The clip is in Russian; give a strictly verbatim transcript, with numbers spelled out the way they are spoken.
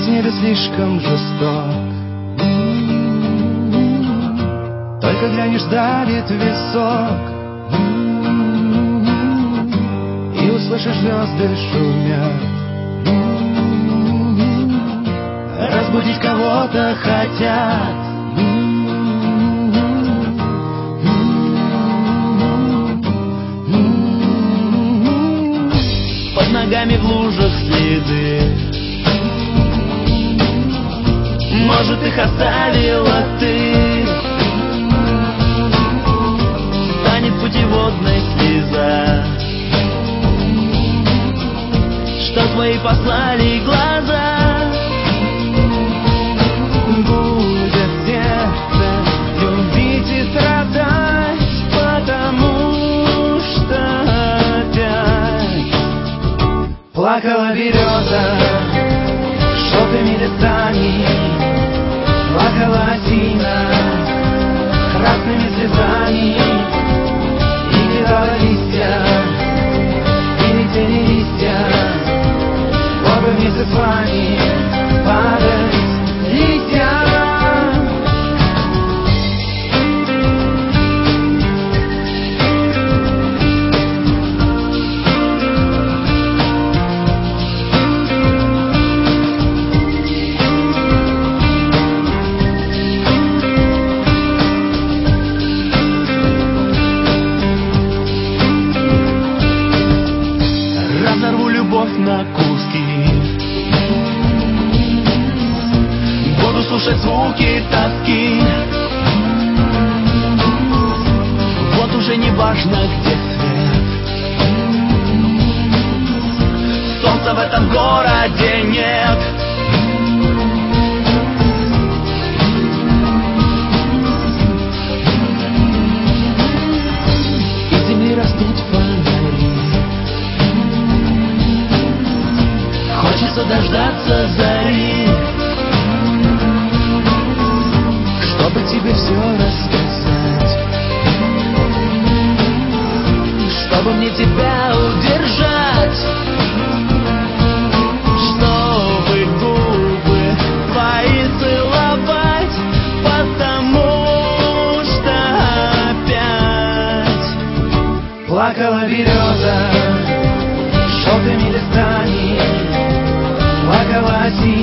в небе слишком жесток. Только глянешь, давит висок, и услышишь, звезды шумят. Разбудить кого-то хотят. Под ногами в лужах следы, может, их оставила ты. Станет путеводной слеза, что твои послали глаза. Будет сердце любить и страдать, потому что опять плакала береза желтыми листами, плакала осина красными слезами, и кидала листья, и летели листья, оба вместе с вами падать листья. Разорву любовь на куски, буду слушать звуки тоски. Вот уже не важно, где свет, солнца в этом городе нет. Из земли растут фонари, хочется дождаться зари, чтобы тебе все рассказать, чтобы мне тебя удержать, чтобы губы твои целовать, потому что опять плакала береза желтыми листами, плакала осина